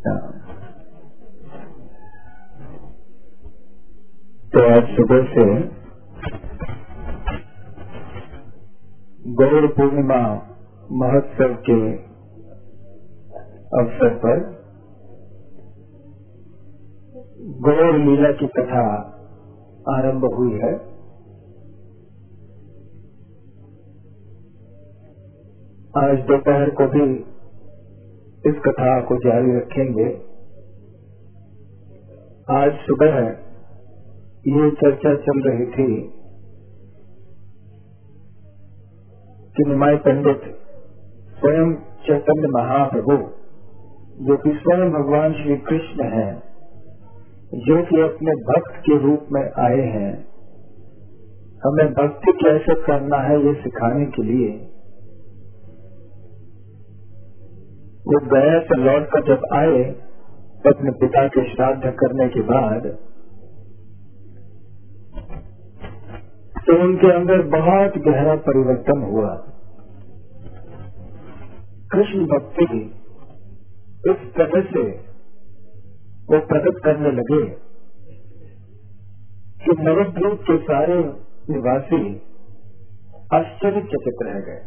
कृष्णा। तो आज सुबह से गौर पूर्णिमा महोत्सव के अवसर पर गौर लीला की कथा आरंभ हुई है। आज दोपहर को भी इस कथा को जारी रखेंगे। आज सुबह ये चर्चा चल रही थी कि निमाय पंडित स्वयं चैतन्य महाप्रभु, जो कि स्वयं भगवान श्री कृष्ण हैं, जो कि अपने भक्त के रूप में आए हैं, हमें भक्ति कैसे करना है ये सिखाने के लिए वो गया से लौट कर जब आए अपने पिता के श्राद्ध करने के बाद, तो उनके अंदर बहुत गहरा परिवर्तन हुआ। कृष्ण भक्ति इस तरह से वो प्रकट करने लगे कि नवद्वीप के सारे निवासी आश्चर्यचकित रह गए।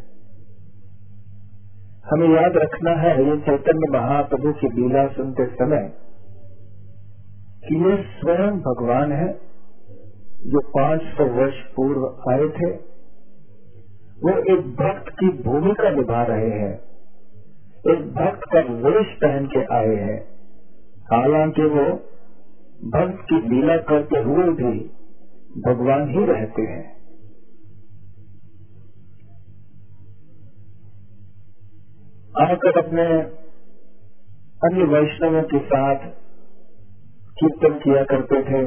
हमें याद रखना है ये चैतन्य महाप्रभु की लीला सुनते समय कि ये स्वयं भगवान है जो 500 वर्ष पूर्व आए थे। वो एक भक्त की भूमिका निभा रहे हैं, एक भक्त का वेश पहन के आए हैं। हालांकि वो भक्त की लीला करते हुए भी भगवान ही रहते हैं। आकर अपने अन्य वैष्णवों के साथ कीर्तन किया करते थे,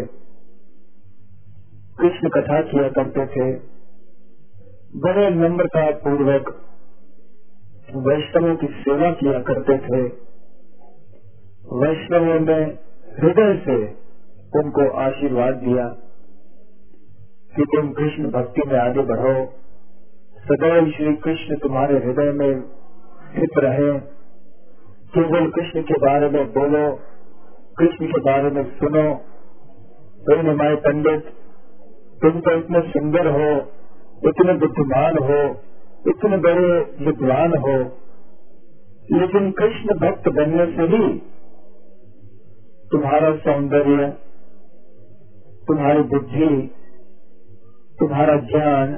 कृष्ण कथा किया करते थे, बड़े नम्रता पूर्वक वैष्णवों की सेवा किया करते थे। वैष्णवों ने हृदय से उनको आशीर्वाद दिया कि तुम कृष्ण भक्ति में आगे बढ़ो, सदैव श्री कृष्ण तुम्हारे हृदय में स्थित रहे, केवल कृष्ण के बारे में बोलो, कृष्ण के बारे में सुनो। तो निमाय पंडित, तुम तो इतने सुंदर हो, इतने बुद्धिमान हो, इतने बड़े विद्वान हो, लेकिन कृष्ण भक्त बनने से ही तुम्हारा सौंदर्य, तुम्हारी बुद्धि, तुम्हारा ज्ञान,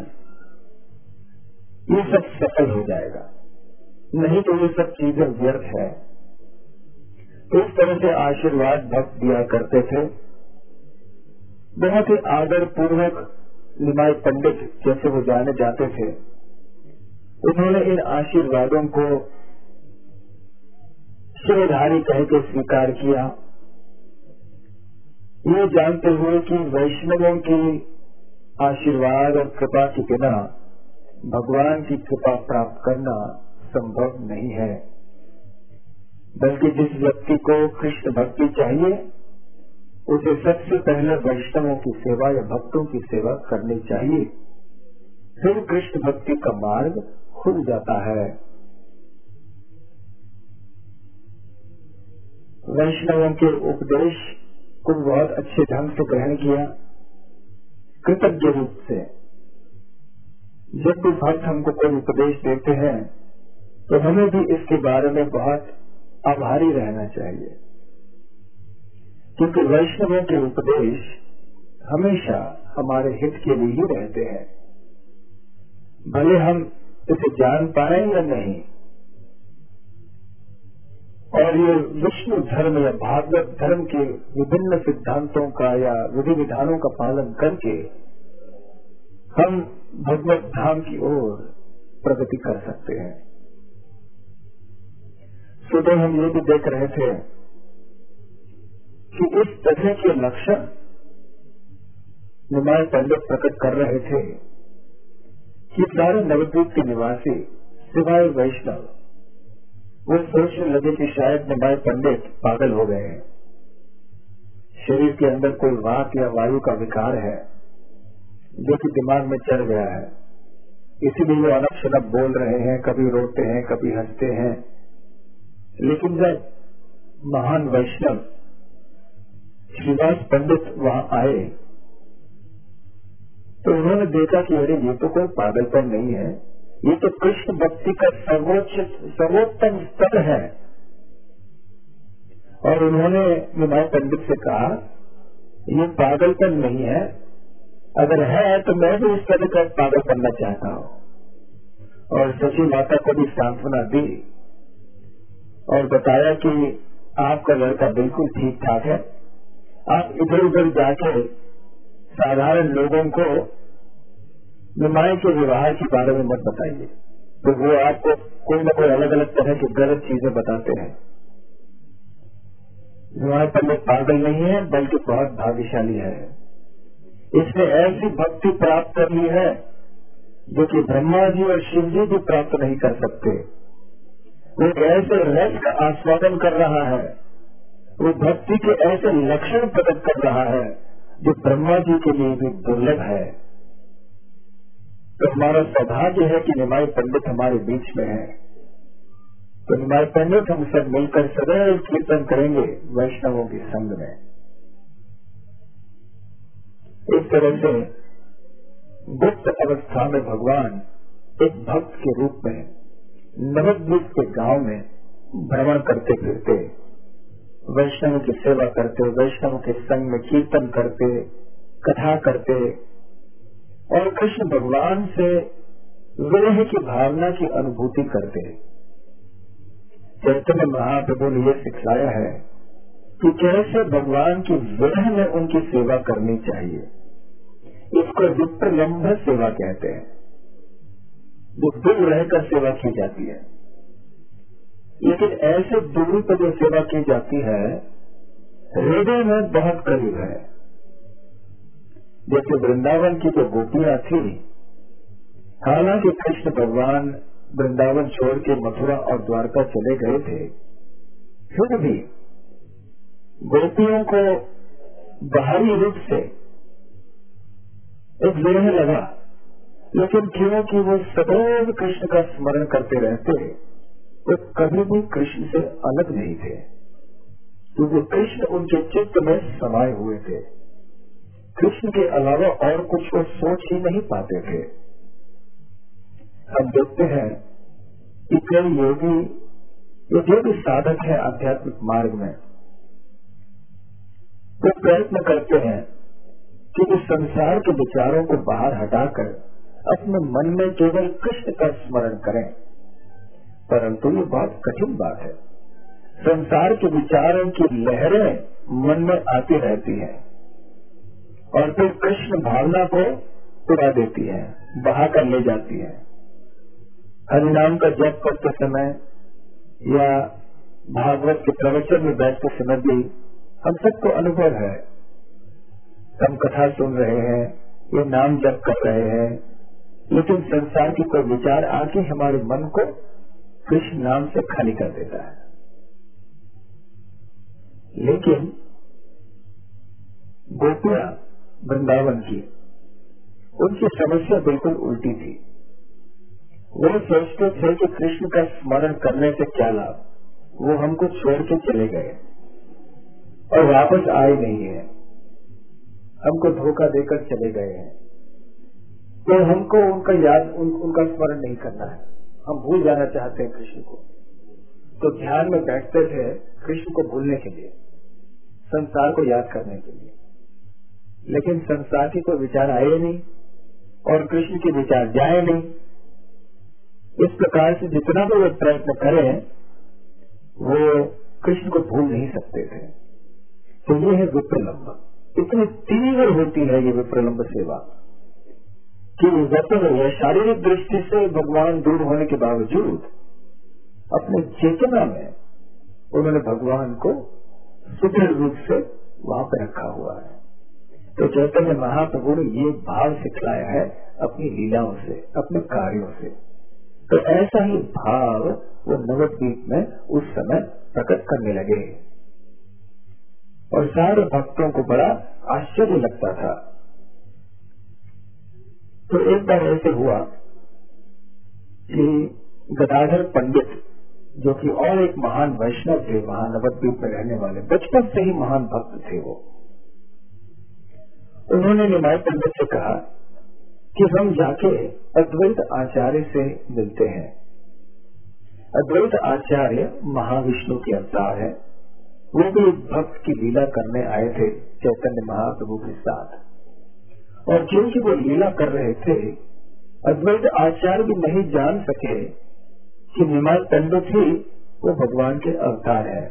ये सब सफल हो जाएगा, नहीं तो ये सब चीजें व्यर्थ है। इस तरह से आशीर्वाद भक्त दिया करते थे। बहुत ही आदर पूर्वक निमाय पंडित जैसे वो जाने जाते थे, उन्होंने इन आशीर्वादों को शिरोधारी कह के स्वीकार किया, ये जानते हुए कि वैष्णवों की आशीर्वाद और कृपा के बिना भगवान की कृपा प्राप्त करना संभव नहीं है। बल्कि जिस व्यक्ति को कृष्ण भक्ति चाहिए, उसे सबसे पहले वैष्णवों की सेवा या भक्तों की सेवा करनी चाहिए, फिर कृष्ण भक्ति का मार्ग खुल जाता है। वैष्णवों के उपदेश को बहुत अच्छे ढंग से ग्रहण किया, कृतज्ञ रूप से। जब भी भक्त हमको कोई उपदेश देते हैं तो हमें भी इसके बारे में बहुत आभारी रहना चाहिए, क्योंकि वैष्णवों के उपदेश हमेशा हमारे हित के लिए ही रहते हैं, भले हम इसे जान पाए या नहीं। और ये विष्णु धर्म या भागवत धर्म के विभिन्न सिद्धांतों का या विधि विधानों का पालन करके हम भगवत धाम की ओर प्रगति कर सकते हैं। सुबह हम ये भी देख रहे थे कि इस तरह के लक्षण निमाय पंडित प्रकट कर रहे थे कि सारे नवद्वीप के निवासी सिवाय वैष्णव वो सोचने लगे कि शायद निमाय पंडित पागल हो गए हैं, शरीर के अंदर कोई वात या वायु का विकार है जो कि दिमाग में चढ़ गया है, इसीलिए वो अनप शनप बोल रहे हैं, कभी रोते हैं, कभी हंसते हैं। लेकिन जब महान वैष्णव श्रीवास पंडित वहां आए तो उन्होंने देखा कि अरे ये तो कोई पागलपन नहीं है, ये तो कृष्ण भक्ति का सर्वोत्तम स्तर है। और उन्होंने निमाय पंडित से कहा ये पागलपन नहीं है, अगर है तो मैं भी इस तरह का पागल बनना चाहता हूँ। और सची माता को भी सांत्वना दी और बताया कि आपका लड़का बिल्कुल ठीक ठाक है, आप इधर उधर जाके साधारण लोगों को निमाय के व्यवहार के बारे में मत बताइए, तो वो आपको कोई न कोई अलग अलग तरह की गलत चीजें बताते हैं। निमाय पंडित पागल नहीं है बल्कि बहुत भाग्यशाली है। इसने ऐसी भक्ति प्राप्त कर ली है जो कि ब्रह्मा जी और शिव जी भी प्राप्त नहीं कर सकते। वो ऐसे रस का आस्वादन कर रहा है, वो भक्ति के ऐसे लक्षण प्रकट कर रहा है जो ब्रह्मा जी के लिए भी दुर्लभ है। तो हमारा सौभाग्य है कि निमाय पंडित हमारे बीच में है। तो निमाय पंडित हम सब मिलकर सदैव कीर्तन करेंगे वैष्णवों के संग में। इस तरह से गुप्त अवस्था में भगवान एक भक्त के रूप में नवद्वीप के गांव में भ्रमण करते फिरते, वैष्णव की सेवा करते, वैष्णव के संग में कीर्तन करते, कथा करते और कृष्ण भगवान से विरह की भावना की अनुभूति करते। चैतन्य महाप्रभु ने यह सिखाया है कि कैसे भगवान की विरह में उनकी सेवा करनी चाहिए। इसको विप्रलंभ सेवा कहते हैं, जो दूर रहकर सेवा की जाती है। लेकिन ऐसे दूरी पर जो सेवा की जाती है हृदय में बहुत करीब है। जैसे वृंदावन की जो गोपियां थी, हालांकि कृष्ण भगवान वृंदावन छोड़ के मथुरा और द्वारका चले गए थे, फिर भी गोपियों को बाहरी रूप से एक विरह लगा, लेकिन क्योंकि वो सदैव कृष्ण का स्मरण करते रहते, वो कभी भी कृष्ण से अलग नहीं थे, क्योंकि कृष्ण उनके चित्त में समाये हुए थे। कृष्ण के अलावा और कुछ वो सोच ही नहीं पाते थे। हम देखते हैं कि कई योगी, ये जो भी साधक है आध्यात्मिक मार्ग में, वो प्रयत्न करते हैं कि वो संसार के विचारों को बाहर हटाकर अपने मन में केवल कृष्ण का स्मरण करें, परंतु ये बहुत कठिन बात है। संसार के विचारों की लहरें मन में आती रहती हैं और फिर कृष्ण भावना को उड़ा देती है, बहा कर ले जाती है। हरिनाम का जप करते समय या भागवत के प्रवचन में बैठते समय भी हम सबको अनुभव है, हम कथा सुन रहे हैं, ये नाम जप कर रहे हैं, लेकिन संसार की कोई विचार आके हमारे मन को कृष्ण नाम से खाली कर देता है। लेकिन गोपियां वृंदावन की, उनकी समस्या बिल्कुल उल्टी थी। वो सोचते थे कि कृष्ण का स्मरण करने से क्या लाभ, वो हमको छोड़ के चले गए और वापस आए नहीं है, हमको धोखा देकर चले गए हैं, तो हमको उनका स्मरण नहीं करना है, हम भूल जाना चाहते हैं कृष्ण को। तो ध्यान में बैठते थे कृष्ण को भूलने के लिए, संसार को याद करने के लिए, लेकिन संसार की कोई विचार आए नहीं और कृष्ण के विचार जाए नहीं। इस प्रकार से जितना भी वो प्रयत्न करें, वो कृष्ण को भूल नहीं सकते थे। तो ये है विप्रलंब। इतनी तीव्र होती है ये विप्रलंब सेवा कि वचन या शारीरिक दृष्टि से भगवान दूर होने के बावजूद अपने चेतना में उन्होंने भगवान को सुदृढ़ रूप से वहां पर रखा हुआ है। तो चैतन्य महाप्रभु ने ये भाव सिखलाया है अपनी लीलाओं से, अपने कार्यों से। तो ऐसा ही भाव वो नवद्वीप में उस समय प्रकट करने लगे और सारे भक्तों को बड़ा आश्चर्य लगता था। तो एक बार ऐसे हुआ कि गदाधर पंडित जो कि और एक महान वैष्णव थे, वहां नवद्वीप में रहने वाले, बचपन से ही महान भक्त थे वो। उन्होंने निमाय पंडित से कहा कि हम जाके अद्वैत आचार्य से मिलते हैं। अद्वैत आचार्य महाविष्णु के अवतार है, वो भी एक भक्त की लीला करने आए थे चैतन्य महाप्रभु के साथ, और क्योंकि वो लीला कर रहे थे, अद्वैत आचार्य भी नहीं जान सके कि निमाय पंडित ही वो भगवान के अवतार है।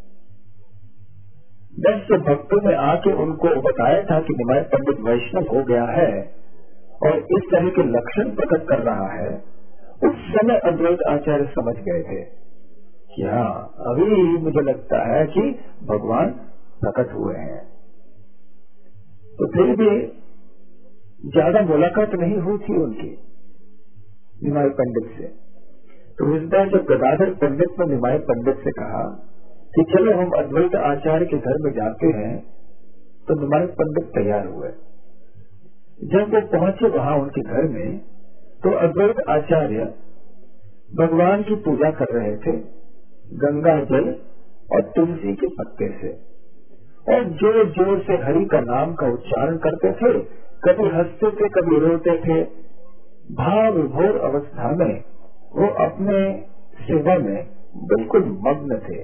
10 भक्तों ने आके उनको बताया था कि निमाय पंडित वैष्णव हो गया है और इस तरह के लक्षण प्रकट कर रहा है। उस समय अद्वैत आचार्य समझ गए थे कि हाँ, अभी मुझे लगता है कि भगवान प्रकट हुए हैं। तो फिर भी ज्यादा मुलाकात नहीं हुई थी उनकी निमाय पंडित से। तो इस बार जब गदाधर पंडित ने निमाय पंडित से कहा कि चलो हम अद्वैत आचार्य के घर में जाते हैं, तो निमाय पंडित तैयार हुए। जब वो पहुंचे वहां उनके घर में, तो अद्वैत आचार्य भगवान की पूजा कर रहे थे गंगा जल और तुलसी के पत्ते से, और जोर जोर से हरि का नाम का उच्चारण करते थे। कभी हंसते थे, कभी रोते थे। भाव विभोर अवस्था में वो अपने सेवा में बिल्कुल मग्न थे।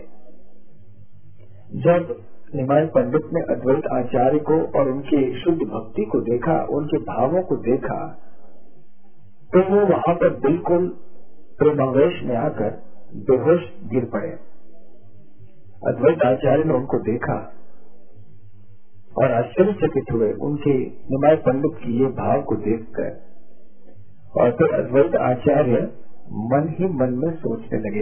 जब निमाय पंडित ने अद्वैत आचार्य को और उनकी शुद्ध भक्ति को देखा, उनके भावों को देखा, तो वो वहां पर बिल्कुल प्रेमावेश में आकर बेहोश गिर पड़े। अद्वैत आचार्य ने उनको देखा और आश्चर्यचकित हुए उनके निमाय पंडित की ये भाव को देखकर, और फिर अद्वैत आचार्य मन ही मन में सोचने लगे,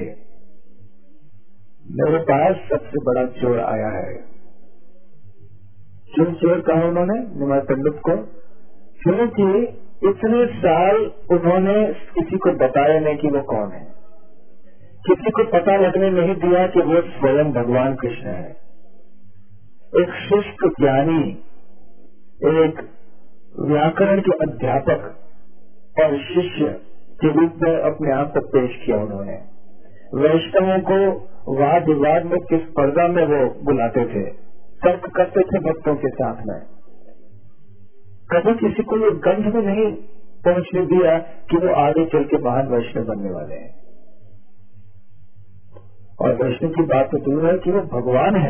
मेरे पास सबसे बड़ा चोर आया है। क्यों चोर कहा उन्होंने निमाय पंडित को? क्योंकि इतने साल उन्होंने किसी को बताया नहीं कि वो कौन है, किसी को पता लगने नहीं दिया कि वो स्वयं भगवान कृष्ण है। एक शुष्क ज्ञानी, एक व्याकरण के अध्यापक और शिष्य के रूप में अपने आप को पेश किया उन्होंने। वैष्णवों को वाद विवाद में किस पर्दा में वो बुलाते थे, तर्क करते थे भक्तों के साथ में। कभी किसी को ये गंध में नहीं पहुंचने दिया कि वो आगे चल के महान वैष्णव बनने वाले हैं। और वैष्णव की बात तो दूर है कि वो भगवान है।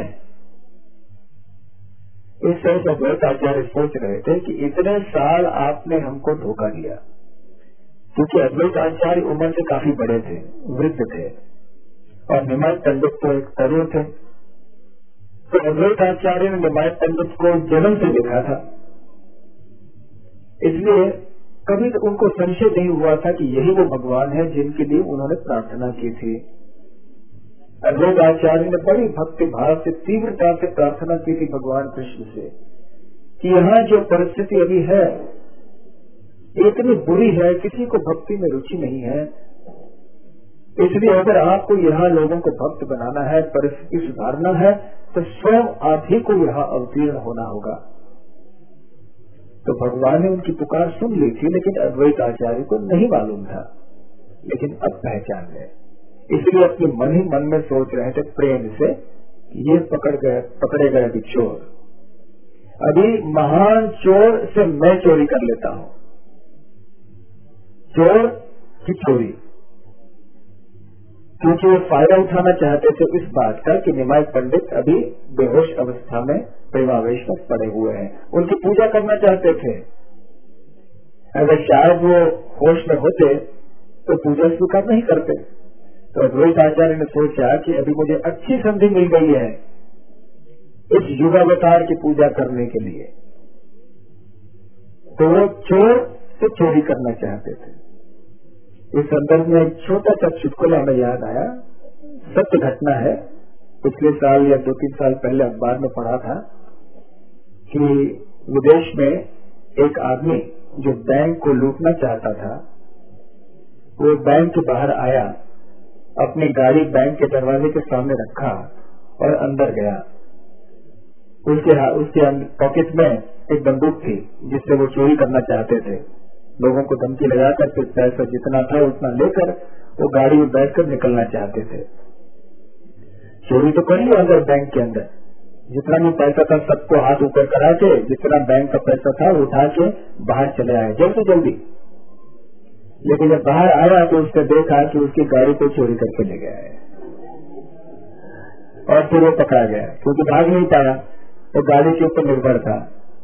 इस तरह से अद्वैत आचार्य सोच रहे थे कि इतने साल आपने हमको धोखा दिया, क्योंकि अद्वैत आचार्य उम्र से काफी बड़े थे, वृद्ध थे, और निमाय पंडित तो एक तरुण थे। तो अद्वैत आचार्य ने निमाय पंडित को जन्म से देखा था, इसलिए कभी तो उनको संशय नहीं हुआ था कि यही वो भगवान है जिनके लिए उन्होंने प्रार्थना की थी। अद्वैत आचार्य ने बड़ी भक्ति भाव से, तीव्रता से प्रार्थना की थी भगवान कृष्ण से कि यहाँ जो परिस्थिति अभी है इतनी बुरी है, किसी को भक्ति में रुचि नहीं है, इसलिए अगर आपको यहाँ लोगों को भक्त बनाना है, परिस्थिति सुधारना है, तो स्वयं आप ही को यहाँ अवतीर्ण होना होगा। तो भगवान ने उनकी पुकार सुन ली थी, लेकिन अद्वैत आचार्य को नहीं मालूम था, लेकिन अब पहचान गए। इसलिए अपने मन ही मन में सोच रहे थे प्रेम से, ये पकड़े गए अभी चोर। अभी महान चोर से मैं चोरी कर लेता हूँ, चोर की चोरी। क्योंकि वो फायदा उठाना चाहते थे इस बात का कि निमाय पंडित अभी बेहोश अवस्था में प्रेमावेश में पड़े हुए हैं, उनकी पूजा करना चाहते थे। अगर शायद वो होश में होते तो पूजा स्वीकार नहीं करते। तो अद्वैत आचार्य ने सोचा कि अभी मुझे अच्छी संधि मिल गई है इस युगावतार की पूजा करने के लिए। तो वो चोर से चोरी करना चाहते थे। इस संदर्भ में एक छोटा सा चुटकुला हमें याद आया, सत्य घटना है। पिछले साल या 2-3 साल पहले अखबार में पढ़ा था कि विदेश में एक आदमी जो बैंक को लूटना चाहता था, वो बैंक के बाहर आया, अपनी गाड़ी बैंक के दरवाजे के सामने रखा और अंदर गया। उसके पॉकेट में एक बंदूक थी जिससे वो चोरी करना चाहते थे। लोगों को धमकी लगाकर फिर पैसा जितना था उतना लेकर वो गाड़ी में बैठकर निकलना चाहते थे। चोरी तो कर लिया अंदर बैंक के अंदर, जितना भी पैसा था सबको हाथ ऊपर करा के, जितना बैंक का पैसा था वो उठा के बाहर चले आए जल्दी जल्दी। लेकिन जब बाहर आया तो उसने देखा कि उसकी गाड़ी को चोरी करके ले गया है, और फिर वो पकड़ा गया क्योंकि भाग नहीं पाया, वो गाड़ी के ऊपर निर्भर था।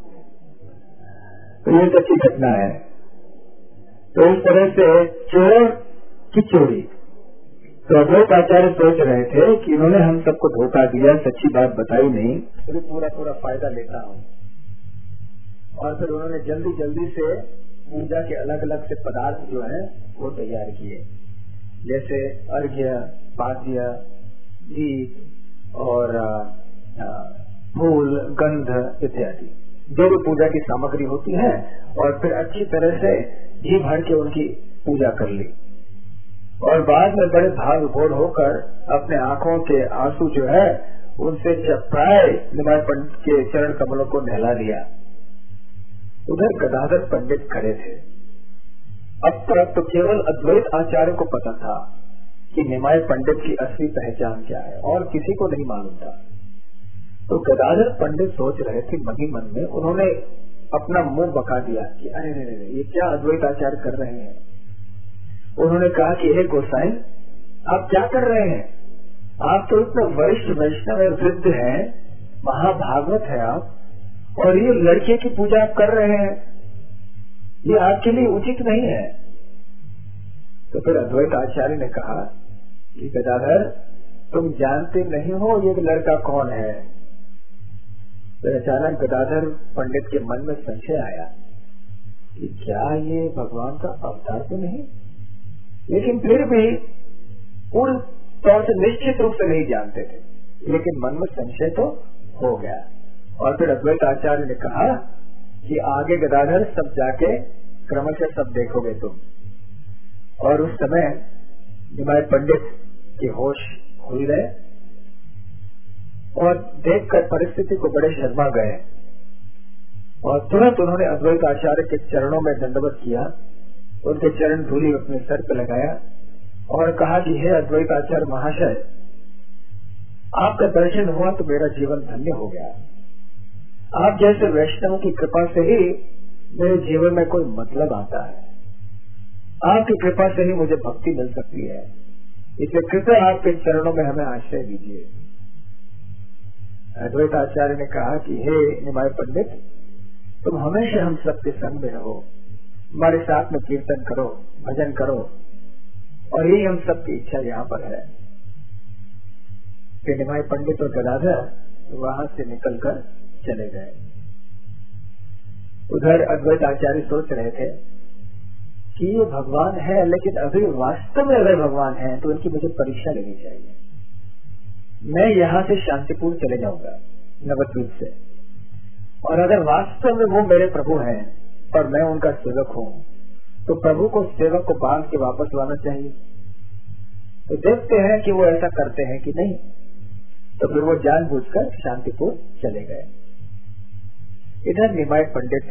तो ये सच्ची घटना है। तो इस तरह से चोर की चोरी। तो अद्वैत आचार्य सोच रहे थे कि इन्होंने हम सबको धोखा दिया, सच्ची बात बताई नहीं, फिर पूरा फायदा लेता हूँ। और फिर उन्होंने जल्दी जल्दी से पूजा के अलग अलग से पदार्थ जो है वो तैयार किए, जैसे अर्घ्य, पाद्य, दीप और फूल, गंध इत्यादि जो भी पूजा की सामग्री होती है। और फिर अच्छी तरह से घी भर के उनकी पूजा कर ली। और बाद में बड़े भाव विभोर होकर अपने आंखों के आंसू जो है उनसे चपराए निमाय पंडित के चरण कमलों को नहला दिया। उधर गदाधर पंडित खड़े थे। अब तक तो केवल अद्वैत आचार्य को पता था कि निमाय पंडित की असली पहचान क्या है, और किसी को नहीं मालूम था। तो गदाधर पंडित सोच रहे थे मन ही मन में, उन्होंने अपना मुंह बका दिया कि अरे ये क्या अद्वैत आचार्य कर रहे हैं। उन्होंने कहा कि हे गोसाई, आप क्या कर रहे हैं? आप तो इतने वरिष्ठ वैष्णव वृद्ध हैं, महाभागवत है आप, और ये लड़के की पूजा आप कर रहे हैं, ये आपके लिए उचित नहीं है। तो फिर अद्वैत आचार्य ने कहा कि गदाधर, तुम जानते नहीं हो ये लड़का कौन है। फिर अचानक गदाधर पंडित के मन में संशय आया कि क्या ये भगवान का अवतार तो नहीं, लेकिन फिर भी पूर्ण तौर से निश्चित रूप से नहीं जानते थे, लेकिन मन में संशय तो हो गया। और फिर अद्वैत आचार्य ने कहा कि आगे गदाधर सब जाके क्रमशः सब देखोगे तुम। और उस समय निमाय पंडित के होश खुल गए और देखकर परिस्थिति को बड़े शर्मा गए, और तुरंत उन्होंने अद्वैत आचार्य के चरणों में दंडवत किया, उनके चरण धूली अपने सर पर लगाया और कहा कि हे अद्वैत आचार्य महाशय, आपका दर्शन हुआ तो मेरा जीवन धन्य हो गया। आप जैसे वैष्णव की कृपा से ही मेरे जीवन में कोई मतलब आता है, आपकी कृपा से ही मुझे भक्ति मिल सकती है, इसलिए कृपया आपके चरणों में हमें आश्रय दीजिए। अद्वैत आचार्य ने कहा कि हे निमाय पंडित, तुम हमेशा हम सबके संग में रहो, हमारे साथ में कीर्तन करो, भजन करो, और यही हम सबकी इच्छा यहाँ पर है। कि निमाय पंडित और गदाधर वहां से निकलकर चले गए। उधर अद्वैत आचार्य सोच रहे थे कि ये भगवान है, लेकिन अभी वास्तव में अगर भगवान है तो इनकी मुझे परीक्षा लेनी चाहिए। मैं यहाँ से शांतिपूर्ण चले जाऊंगा नवद्वीप से, और अगर वास्तव में वो मेरे प्रभु हैं और मैं उनका सेवक हूँ, तो प्रभु को सेवक को बांध के वापस लाना चाहिए। तो देखते हैं कि वो ऐसा करते हैं कि नहीं। तो फिर वो जानबूझकर शांतिपूर्ण चले गए। इधर निमाय पंडित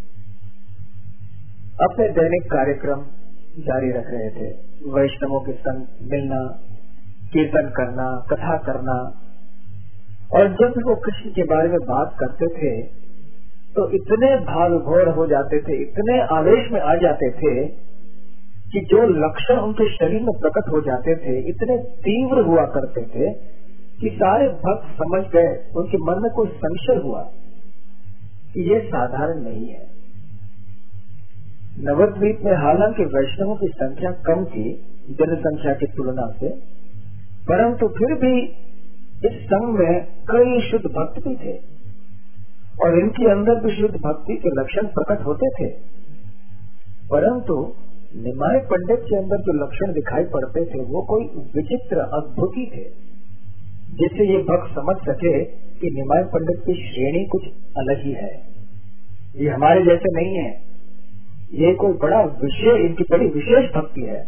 अपने दैनिक कार्यक्रम जारी रख रहे थे, वैष्णवों के संग मिलना, कीर्तन करना, कथा करना। और जब वो कृष्ण के बारे में बात करते थे तो इतने भाव विभोर हो जाते थे, इतने आवेश में आ जाते थे कि जो लक्षण उनके शरीर में प्रकट हो जाते थे इतने तीव्र हुआ करते थे कि सारे भक्त समझ गए, उनके मन में कोई संशय हुआ कि ये साधारण नहीं है। नवद्वीप में हालांकि वैष्णवों की संख्या कम थी जनसंख्या की तुलना से, परंतु फिर भी इस संघ में कई शुद्ध भक्त भी थे और इनके अंदर भी शुद्ध भक्ति के लक्षण प्रकट होते थे। परंतु निमाय पंडित के अंदर जो लक्षण दिखाई पड़ते थे वो कोई विचित्र अद्भुत ही थे, जिससे ये भक्त समझ सके कि निमाय पंडित की श्रेणी कुछ अलग ही है, ये हमारे जैसे नहीं है, ये कोई बड़ा विशेष, इनकी बड़ी विशेष भक्ति है।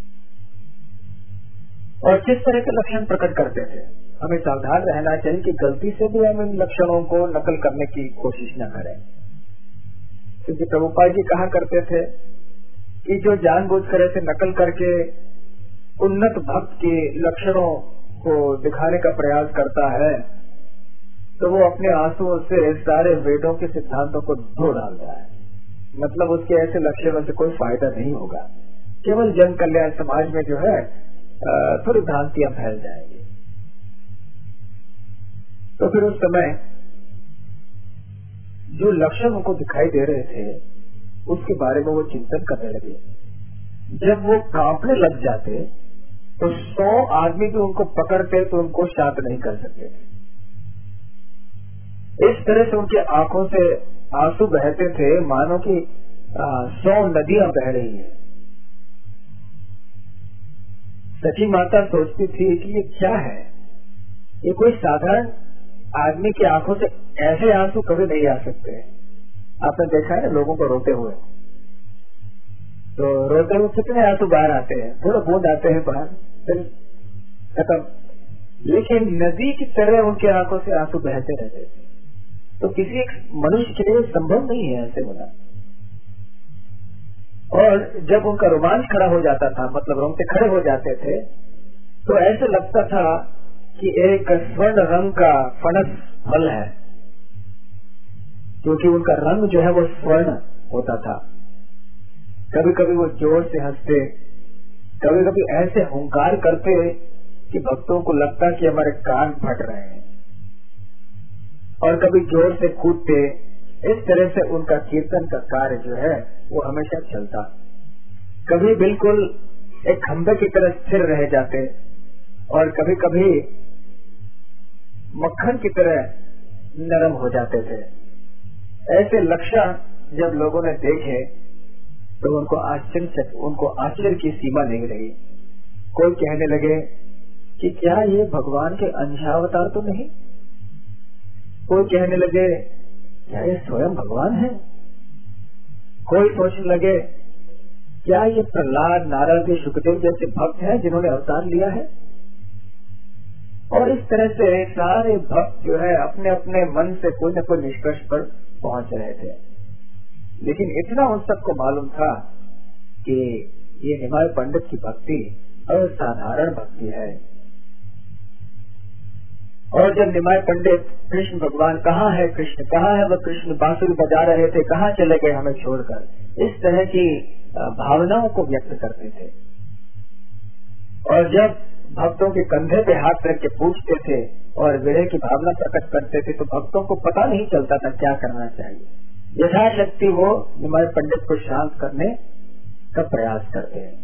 और किस तरह के लक्षण प्रकट करते थे, हमें सावधान रहना चाहिए कि गलती से भी हम इन लक्षणों को नकल करने की कोशिश न करें, क्योंकि प्रभुपाद जी कहा करते थे कि जो जानबूझकर ऐसे नकल करके उन्नत भक्त के लक्षणों को दिखाने का प्रयास करता है तो वो अपने आंसुओं से सारे वेदों के सिद्धांतों को धो डालता है। मतलब उसके ऐसे लक्षणों से कोई फायदा नहीं होगा, केवल जन कल्याण समाज में जो है थोड़ी भ्रांतियां फैल जाएंगी। तो फिर उस समय जो लक्षण उनको दिखाई दे रहे थे उसके बारे में वो चिंतन करने लगे। जब वो कांपने लग जाते तो 100 आदमी भी उनको पकड़ते तो उनको शांत नहीं कर सकते। इस तरह से उनकी आंखों से आंसू बहते थे मानो कि 100 नदियां बह रही है। सची माता सोचती थी कि ये क्या है, ये कोई साधारण आदमी की आंखों से ऐसे आंसू कभी नहीं आ सकते। आपने देखा है ना लोगों को रोते हुए, तो रोते हुए कितने आंसू बाहर आते हैं, थोड़ा बूंद आते हैं बाहर, फिर खत्म। लेकिन नदी की तरह उनकी आंखों से आंसू बहते रहते थे। तो किसी एक मनुष्य के लिए संभव नहीं है ऐसे होना। और जब उनका रोमांच खड़ा हो जाता था, मतलब रोंगटे खड़े हो जाते थे, तो ऐसे लगता था कि एक स्वर्ण रंग का फणस फल है, क्योंकि उनका रंग जो है वो स्वर्ण होता था। कभी कभी वो जोर से हंसते, कभी कभी ऐसे हुंकार करते कि भक्तों को लगता कि हमारे कान फट रहे हैं, और कभी जोर से कूदते। इस तरह से उनका कीर्तन का कार्य जो है वो हमेशा चलता। कभी बिल्कुल एक खंभे की तरह स्थिर रह जाते और कभी कभी मक्खन की तरह नरम हो जाते थे। ऐसे लक्षण जब लोगों ने देखे तो उनको आश्चर्य की सीमा नहीं रही। कोई कहने लगे कि क्या ये भगवान के अंशावतार तो नहीं? कोई कहने लगे क्या ये स्वयं भगवान है? कोई सोचने लगे क्या ये प्रहलाद, नारद, सुखदेव जैसे भक्त हैं जिन्होंने अवतार लिया है? और इस तरह से सारे भक्त जो है अपने अपने मन से कोई न कोई निष्कर्ष पर पहुंच रहे थे। लेकिन इतना उन सबको मालूम था कि ये निमाय पंडित की भक्ति असाधारण भक्ति है। और जब निमाय पंडित कृष्ण भगवान कहाँ है, कृष्ण कहाँ है, वह कृष्ण बांसुरी बजा रहे थे, कहाँ चले गए हमें छोड़कर, इस तरह की भावनाओं को व्यक्त करते थे। और जब भक्तों के कंधे पे हाथ रख के पूछते थे और विरह की भावना प्रकट करते थे तो भक्तों को पता नहीं चलता था क्या करना चाहिए। यथाशक्ति वो निमाय पंडित को शांत करने का प्रयास करते हैं।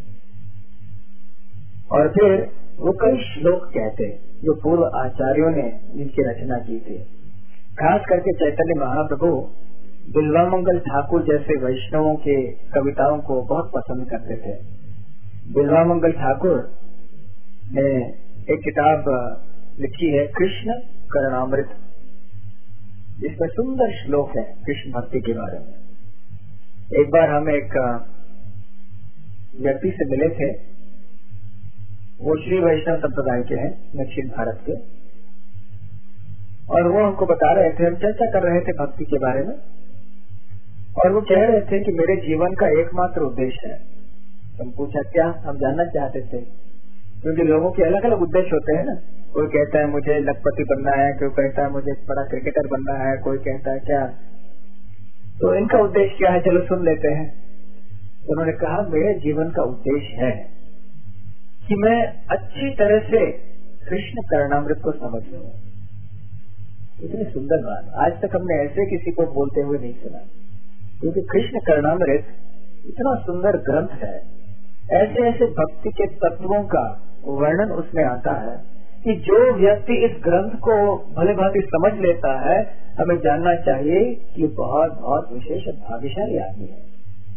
और फिर वो कई श्लोक कहते जो पूर्व आचार्यों ने जिनकी रचना की थी। खास करके चैतन्य महाप्रभु बिल्वामंगल ठाकुर जैसे वैष्णवों के कविताओं को बहुत पसंद करते थे। बिल्वामंगल ठाकुर ने एक किताब लिखी है कृष्ण करुणामृत, जिसमें सुंदर श्लोक है कृष्ण भक्ति के बारे में। एक बार हम एक व्यक्ति से मिले थे, वो श्री वैष्णव संप्रदाय के हैं, दक्षिण भारत के, और वो हमको बता रहे थे, हम चर्चा कर रहे थे भक्ति के बारे में, और वो कह रहे थे कि मेरे जीवन का एकमात्र उद्देश्य है। हम पूछा क्या? हम जानना चाहते थे, क्योंकि लोगों के अलग अलग उद्देश्य होते हैं ना। कोई कहता है मुझे लखपति बनना है, कोई कहता है मुझे बड़ा क्रिकेटर बनना है, कोई कहता है क्या। तो इनका उद्देश्य क्या है, चलो सुन लेते हैं। तो उन्होंने कहा मेरे जीवन का उद्देश्य है कि मैं अच्छी तरह से कृष्ण करुणामृत को समझ लूं। इतनी सुंदर बात आज तक हमने ऐसे किसी को बोलते हुए नहीं सुना, क्योंकि कृष्ण करुणामृत इतना सुंदर ग्रंथ है। ऐसे ऐसे भक्ति के तत्वों का वर्णन उसमें आता है कि जो व्यक्ति इस ग्रंथ को भले भांति समझ लेता है, हमें जानना चाहिए कि बहुत बहुत विशेष भाग्यशाली आदमी है।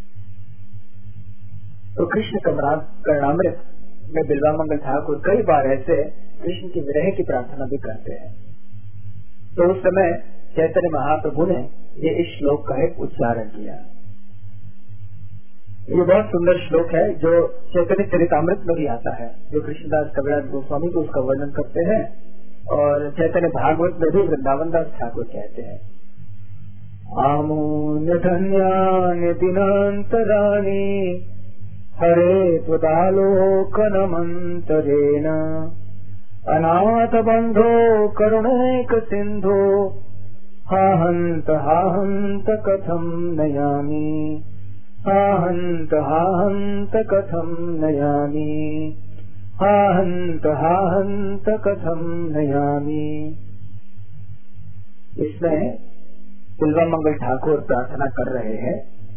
तो कृष्ण करुणामृत में बिल्वामंगल ठाकुर कई बार ऐसे कृष्ण की विरह की प्रार्थना भी करते हैं। तो उस समय चैतन्य महाप्रभु ने ये इस श्लोक का एक उच्चारण किया। ये बहुत सुंदर श्लोक है जो चैतन्य चरितामृत में भी आता है, जो कृष्णदास कविराज गोस्वामी को उसका वर्णन करते हैं, और चैतन्य भागवत में भी वृंदावन दास ठाकुर कहते हैं आमून्य धन्यान्य दिनांतराणि हरे त्वदालोकनमन्तरेण अनाथ बंधो करुणैक सिंधो हा हंत कथम नयामि हा हंत कथम नयामि हा हंत कथम नयामि। इसमें बिल्वामंगल ठाकुर प्रार्थना कर रहे हैं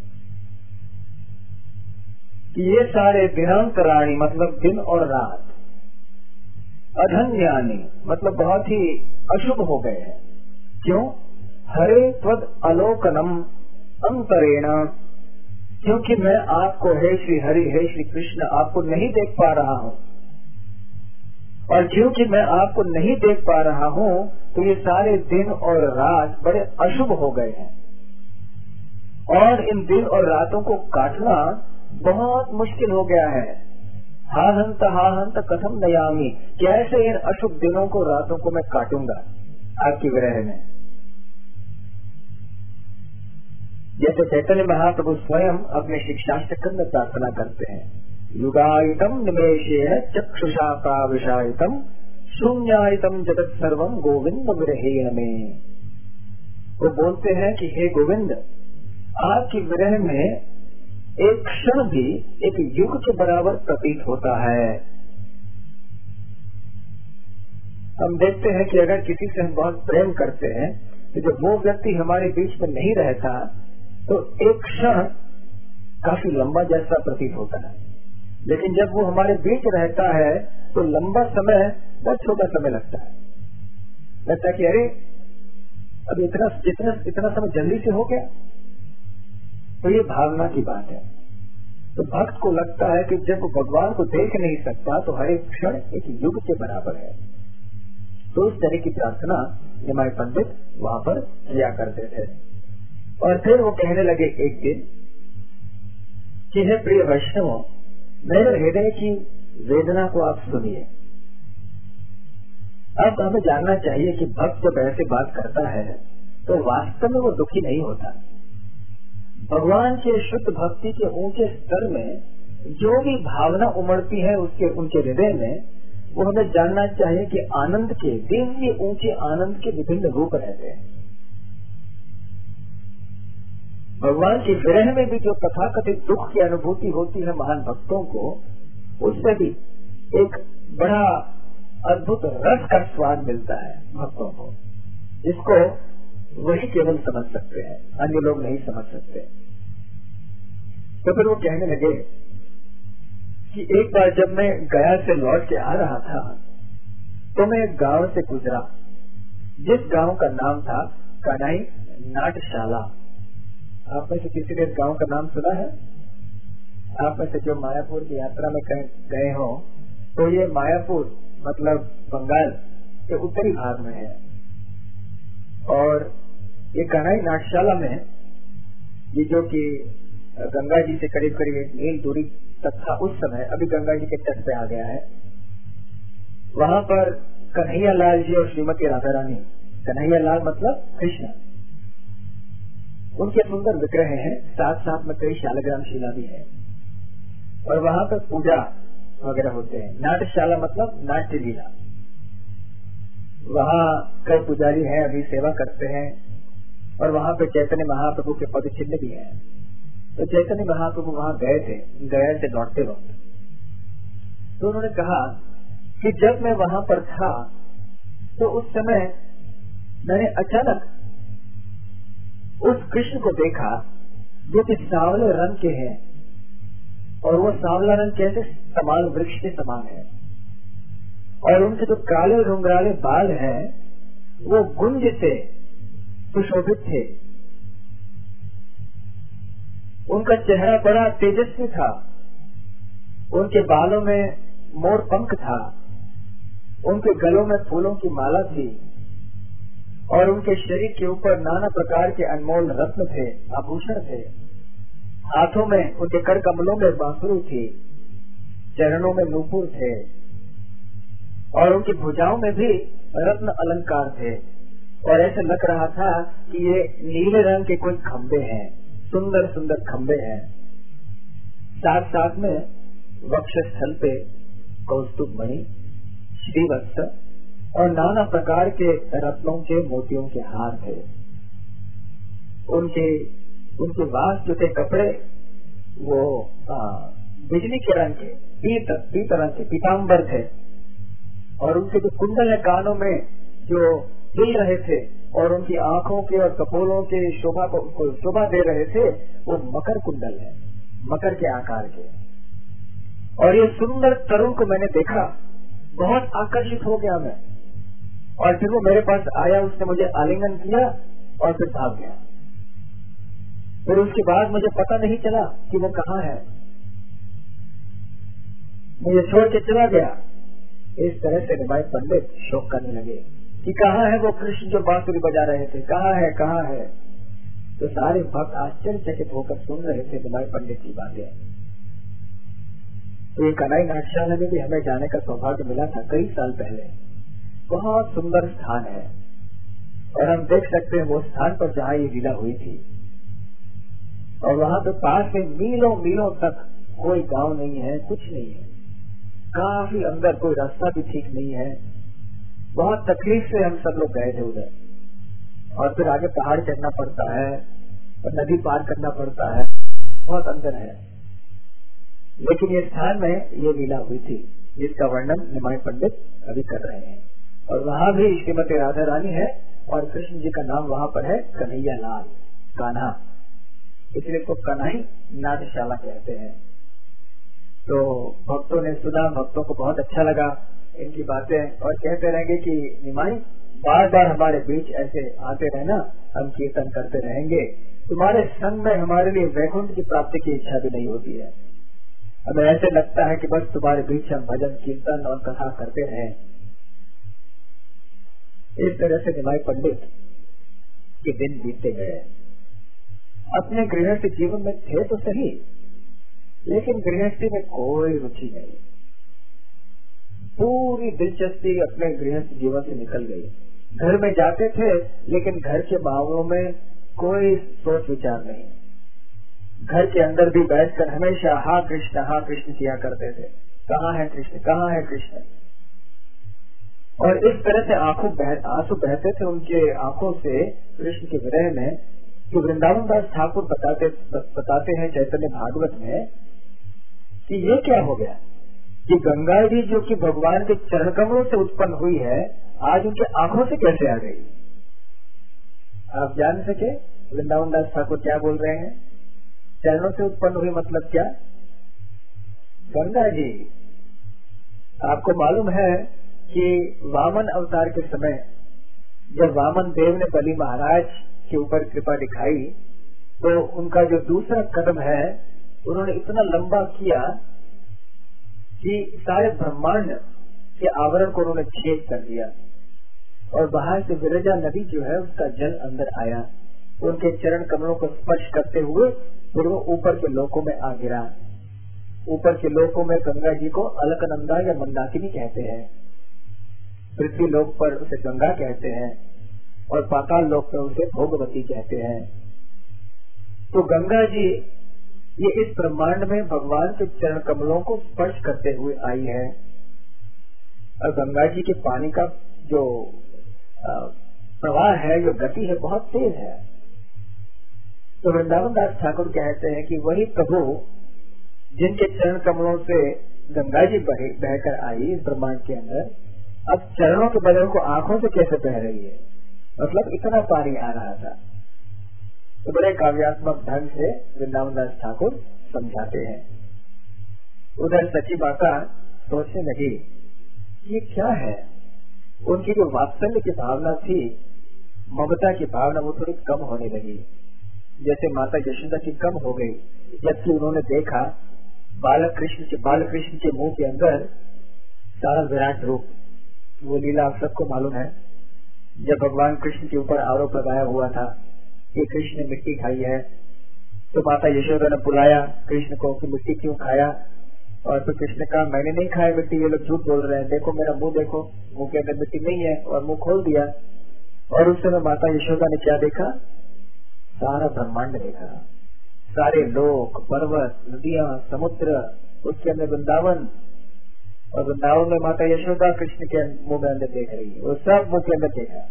कि ये सारे दिनांतराणी मतलब दिन और रात, अधन्यानी मतलब बहुत ही अशुभ हो गए हैं। क्यों? हरे त्वद अलोकनम अंतरेण, क्योंकि मैं आपको हे श्री हरि हे श्री कृष्ण आपको नहीं देख पा रहा हूँ, और क्योंकि मैं आपको नहीं देख पा रहा हूँ तो ये सारे दिन और रात बड़े अशुभ हो गए हैं, और इन दिन और रातों को काटना बहुत मुश्किल हो गया है। हा हंत कथम नयामि, कैसे इन अशुभ दिनों को रातों को मैं काटूंगा आपकी विरह में। जैसे चैतन्य महाप्रभु स्वयं अपने शिक्षाष्टकम में प्रार्थना करते हैं, युगायितम निमेषेण चक्षुषा प्राविशायितम शून्यायितम जगत सर्वम गोविंद विरहेण में। वो बोलते हैं कि हे गोविंद, आपकी विरह में एक क्षण भी एक युग के बराबर प्रतीत होता है। हम देखते हैं कि अगर किसी से हम बहुत प्रेम करते हैं तो जब वो व्यक्ति हमारे बीच में नहीं रहता तो एक क्षण काफी लंबा जैसा प्रतीत होता है, लेकिन जब वो हमारे बीच रहता है तो लंबा समय बहुत छोटा समय लगता है कि अरे अब इतना समय जल्दी से हो गया। तो ये भावना की बात है। तो भक्त को लगता है कि जब वो भगवान को देख नहीं सकता तो हर एक क्षण एक युग के बराबर है। तो इस तरह की प्रार्थना निमाई पंडित वहां पर किया करते थे। और फिर वो कहने लगे एक दिन कि हे प्रिय वैष्णवों, मेरे हृदय की वेदना को आप सुनिए। अब हमें जानना चाहिए कि भक्त जब ऐसी बात करता है तो वास्तव में वो दुखी नहीं होता। भगवान के शुद्ध भक्ति के ऊंचे स्तर में जो भी भावना उमड़ती है उनके हृदय में, वो हमें जानना चाहिए कि आनंद के दिव्य ऊंचे आनंद के विभिन्न रूप रहते हैं। भगवान की विरह में भी जो तथाकथित दुख की अनुभूति होती है महान भक्तों को, उससे भी एक बड़ा अद्भुत रस का स्वाद मिलता है भक्तों को, जिसको वही केवल समझ सकते हैं, अन्य लोग नहीं समझ सकते। तो फिर वो कहने लगे कि एक बार जब मैं गया से लौट के आ रहा था तो मैं एक गांव से गुजरा, जिस गांव का नाम था कनाई नाटशाला। आप में से किसी ने गांव का नाम सुना है? आप में से जो मायापुर की यात्रा में गए हो तो ये मायापुर मतलब बंगाल के उत्तरी भाग में है, और ये कनाई नाटशाला में ये जो कि गंगा जी से करीब करीब 1 मील दूरी तक था उस समय, अभी गंगा जी के तट पे आ गया है। वहां पर कन्हैया लाल जी और श्रीमती राधा रानी, कन्हैया लाल मतलब कृष्ण, उनके सुंदर विग्रह हैं, साथ साथ में कई शालग्राम शिला भी है, और वहां पर पूजा वगैरह होते हैं। नाट्यशाला मतलब नाट्य लीला, वहाँ कई पुजारी हैं, अभी सेवा करते हैं, और वहाँ पे चैतन्य महाप्रभु के पद चिन्ह भी हैं। तो चैतन्य महाप्रभु वहाँ गए थे, गया से लौटते वक्त, तो उन्होंने कहा कि जब मैं वहाँ पर था तो उस समय मैंने अचानक उस कृष्ण को देखा जो कि सांवले रंग के हैं, और वो सांवला रंग कैसे समान वृक्ष के समान है, और उनके जो काले घुंघराले बाल हैं वो गुंज से सुशोभित थे। उनका चेहरा बड़ा तेजस्वी था, उनके बालों में मोर पंख था, उनके गलों में फूलों की माला थी, और उनके शरीर के ऊपर नाना प्रकार के अनमोल रत्न थे, आभूषण थे। हाथों में उनके कर कमलों में बांसुरी थी, चरणों में नूपुर थे, और उनकी भुजाओं में भी रत्न अलंकार थे, और ऐसे लग रहा था कि ये नीले रंग के कोई खंबे हैं, सुंदर सुंदर खंबे हैं। साथ साथ में वक्षस्थल पे कौस्तुभ मणि, श्रीवत्स और नाना प्रकार के रत्नों के मोतियों के हार थे। उनके वास जो थे कपड़े वो बिजली के रंग के, पीत रंग के पीताम्बर थे। और उनके जो कुंडल है कानों में जो हिल रहे थे और उनकी आंखों के और कपोलों के शोभा दे रहे थे, वो मकर कुंडल है, मकर के आकार के। और ये सुंदर तरुण को मैंने देखा, बहुत आकर्षित हो गया मैं। और फिर वो मेरे पास आया, उसने मुझे आलिंगन किया और फिर भाग गया। फिर उसके बाद मुझे पता नहीं चला कि वो कहाँ है, मुझे छोड़ के चला गया। इस तरह से निमाई पंडित शोक करने लगे कि कहाँ है वो कृष्ण जो बांसुरी बजा रहे थे, कहाँ है कहाँ है। तो सारे भक्त आश्चर्यचकित होकर सुन रहे थे निमाई पंडित की बातें। तो ये कन्हई नाट्यशाला में भी हमें जाने का सौभाग्य मिला था कई साल पहले। बहुत सुंदर स्थान है और हम देख सकते हैं वो स्थान पर जहाँ ये लीला हुई थी। और वहाँ पे पास में मीलों मीलों तक कोई गांव नहीं है, कुछ नहीं है, काफी अंदर, कोई रास्ता भी ठीक नहीं है। बहुत तकलीफ से हम सब लोग गए थे उधर। और फिर आगे पहाड़ चढ़ना पड़ता है और नदी पार करना पड़ता है, बहुत अंदर है। लेकिन ये स्थान में ये लीला हुई थी जिसका वर्णन निमाई पंडित अभी कर रहे हैं। और वहाँ भी श्रीमती राधा रानी है और कृष्ण जी का नाम वहाँ पर है कन्हैया लाल, कान्हा, इसलिए इसको कन्हई नाट्यशाला कहते हैं। तो भक्तों ने सुना, भक्तों को बहुत अच्छा लगा इनकी बातें और कहते रहेंगे कि निमाई बार बार हमारे बीच ऐसे आते रहना, हम कीर्तन करते रहेंगे। तुम्हारे संग में हमारे लिए वैकुंठ की प्राप्ति की इच्छा भी नहीं होती है, हमें ऐसे लगता है कि बस तुम्हारे बीच हम भजन कीर्तन और कथा करते रहें। इस तरह से निमाई पंडित के दिन बीतते गए। अपने गृहस्थ जीवन में थे तो सही, लेकिन गृहस्थी में कोई रुचि नहीं, पूरी दिलचस्पी अपने गृहस्थ जीवन से निकल गई। घर में जाते थे लेकिन घर के मामलों में कोई सोच विचार नहीं। घर के अंदर भी बैठकर हमेशा हा कृष्ण किया करते थे, कहाँ है कृष्ण, कहाँ है कृष्ण। और इस तरह से आंसू बहते थे उनके आंखों से कृष्ण के विरह में। तो वृंदावन दास ठाकुर बताते हैं चैतन्य भागवत में कि ये क्या हो गया कि गंगा जी जो कि भगवान के चरण कमलों से उत्पन्न हुई है, आज उनके आंखों से कैसे आ गई। आप जान सके वृंदावन दास ठाकुर क्या बोल रहे हैं? चरणों से उत्पन्न हुई मतलब क्या? गंगा जी, आपको मालूम है कि वामन अवतार के समय जब वामन देव ने बलि महाराज के ऊपर कृपा दिखाई, तो उनका जो दूसरा कदम है उन्होंने इतना लंबा किया कि सारे ब्रह्मांड के आवरण को उन्होंने छेद कर दिया और बाहर से विरजा नदी जो है उसका जल अंदर आया, उनके चरण कमलों को स्पर्श करते हुए फिर वो ऊपर के लोकों में आ गिरा। ऊपर के लोकों में गंगा जी को अलकनंदा या मंदाकिनी कहते हैं, पृथ्वी लोक पर उसे गंगा कहते हैं और पाताल लोक पर उसे भोगवती कहते हैं। तो गंगा जी ये इस ब्रह्मांड में भगवान के चरण कमलों को स्पर्श करते हुए आई है। और गंगा जी के पानी का जो प्रवाह है, जो गति है, बहुत तेज है। तो वृंदावन दास ठाकुर कहते हैं कि वही प्रभु जिनके चरण कमलों से गंगा जी बहकर आई इस ब्रह्मांड के अंदर, अब चरणों के बदल को आंखों से कैसे बह रही है, मतलब इतना पानी आ रहा था। तो बड़े काव्यात्मक ढंग से वृंदावन दास ठाकुर समझाते हैं। उधर सची माता सोचने लगी ये क्या है। उनकी जो वात्सल्य की भावना थी, ममता की भावना, वो थोड़ी कम होने लगी, जैसे माता यशोदा की कम हो गई। जबकि उन्होंने देखा बाल कृष्ण के मुंह के अंदर सारा विराट रूप। वो लीला आप सबको मालूम है, जब भगवान कृष्ण के ऊपर आरोप लगाया हुआ था कि कृष्ण ने मिट्टी खाई है, तो माता यशोदा ने बुलाया कृष्ण को कि मिट्टी क्यों खाया। और फिर कृष्ण ने कहा मैंने नहीं खाया मिट्टी, ये लोग झूठ बोल रहे हैं, देखो मेरा मुंह देखो, मुंह के अंदर मिट्टी नहीं है, और मुंह खोल दिया। और उस समय माता यशोदा ने क्या देखा? सारा ब्रह्मांड देखा, सारे लोक, पर्वत, नदियां, समुद्र, उसके अंदर वृंदावन, और वृंदावन में माता यशोदा कृष्ण के मुंह में अंदर देख रही है, वो सब मुंह के अंदर देखा।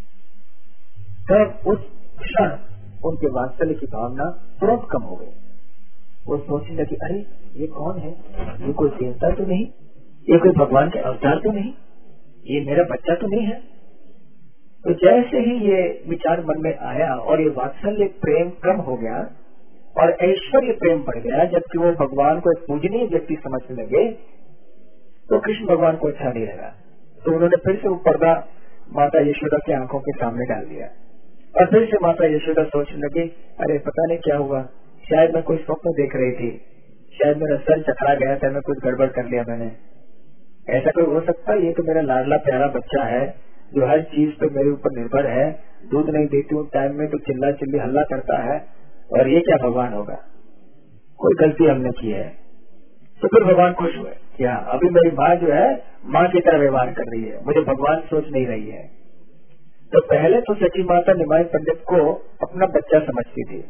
तब उस क्षण उनके वात्सल्य की भावना तुरंत कम हो गई। वो सोचने लगी, अरे ये कौन है, ये कोई देवता तो नहीं, ये कोई भगवान के अवतार तो नहीं, ये मेरा बच्चा तो नहीं है। तो जैसे ही ये विचार मन में आया और ये वात्सल्य प्रेम कम हो गया और ऐश्वर्य प्रेम बढ़ गया, जबकि वो भगवान को एक पूजनीय व्यक्ति समझने लगे, तो कृष्ण भगवान को अच्छा नहीं लगा। तो उन्होंने फिर से वो पर्दा माता यशोदा की आंखों के सामने डाल दिया और फिर से माता यशोदा सोचने लगी, अरे पता नहीं क्या हुआ, शायद मैं कोई स्वप्न देख रही थी, शायद मेरा सर चकरा गया था, मैं कुछ गड़बड़ कर लिया मैंने, ऐसा कोई हो सकता है। ये तो मेरा लाडला प्यारा बच्चा है जो हर चीज पे मेरे ऊपर निर्भर है, दूध नहीं देती हूँ टाइम में तो चिल्ला चिल्ली हल्ला करता है, और ये क्या भगवान होगा, कोई गलती हमने की है। तो फिर भगवान खुश हुए, क्या अभी मेरी माँ जो है माँ की तरह व्यवहार कर रही है, मुझे भगवान सोच नहीं रही है। तो पहले तो सची माता निमाई पंडित को अपना बच्चा समझती थी,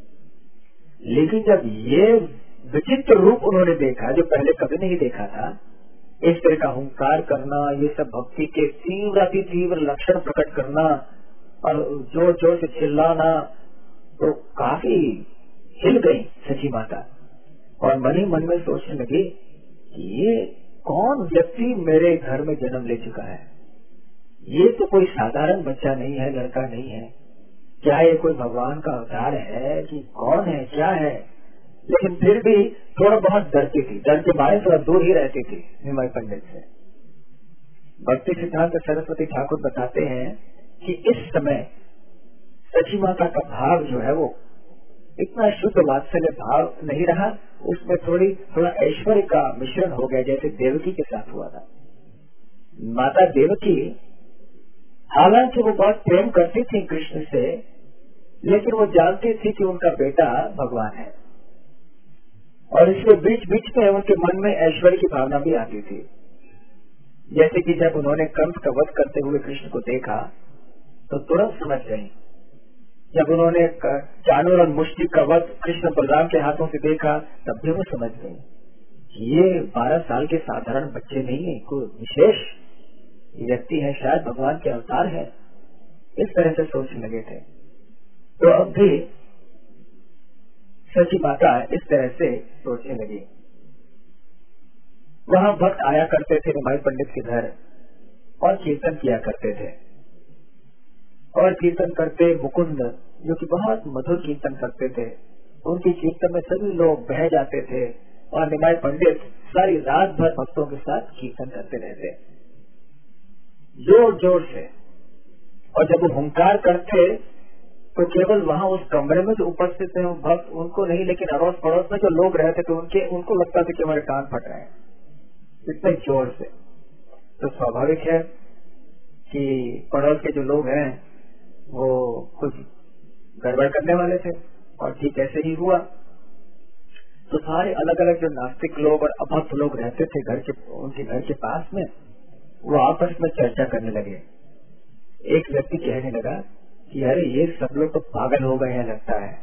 लेकिन जब ये विचित्र रूप उन्होंने देखा जो पहले कभी नहीं देखा था, इस तरह का हुंकार करना, ये सब भक्ति के तीव्र अति तीव्र लक्षण प्रकट करना और जोर जोर से चिल्लाना, तो काफी हिल गई सची माता और मन ही मन में सोचने लगी, ये कौन व्यक्ति मेरे घर में जन्म ले चुका है, ये तो कोई साधारण बच्चा नहीं है, लड़का नहीं है, क्या ये कोई भगवान का अवतार है कि कौन है, क्या है। लेकिन फिर भी थोड़ा बहुत डरती थी, डर के मारे थोड़ा दूर ही रहती थी निमाई पंडित से। भक्ति सिद्धांत सरस्वती ठाकुर बताते हैं कि इस समय सची माता का भाव जो है वो इतना शुद्ध वात्सल्य भाव नहीं रहा, उसमें थोड़ा ऐश्वर्य का मिश्रण हो गया, जैसे देवकी के साथ हुआ था। माता देवकी हालांकि वो बहुत प्रेम करती थी कृष्ण से, लेकिन वो जानती थी कि उनका बेटा भगवान है, और इसलिए बीच बीच में उनके मन में ऐश्वर्य की भावना भी आती थी। जैसे कि जब उन्होंने कंस का वध करते हुए कृष्ण को देखा तो तुरंत समझ गई, जब उन्होंने चाणूर और मुष्टि का वध कृष्ण बलराम के हाथों से देखा तब भी वो समझ गई ये 12 साल के साधारण बच्चे नहीं है, कोई विशेष व्यक्ति है, शायद भगवान के अवतार है। इस तरह से सोचने लगे थे। तो अब भी सची माता इस तरह से सोचने लगी। वहाँ भक्त आया करते थे निमाई पंडित के घर और कीर्तन किया करते थे, और कीर्तन करते मुकुंद जो कि बहुत मधुर कीर्तन करते थे, उनकी कीर्तन में सभी लोग बह जाते थे और निमाई पंडित सारी रात भर भक्तों के साथ कीर्तन करते रहते जोर जोर से। और जब वो हुंकार करते तो केवल वहाँ उस कमरे में जो उपस्थित थे भक्त उनको नहीं, लेकिन अड़ोस पड़ोस में जो लोग रहते थे उनको लगता था कि हमारे कान फट रहे हैं इतने जोर से। तो स्वाभाविक है कि पड़ोस के जो लोग हैं वो कुछ गड़बड़ करने वाले थे, और ठीक ऐसे ही हुआ। तो सारे अलग अलग जो नास्तिक लोग और अभक्त लोग रहते थे उनके घर के पास में, वो आपस में चर्चा करने लगे। एक व्यक्ति कहने लगा कि अरे ये सब लोग तो पागल हो गए हैं लगता है।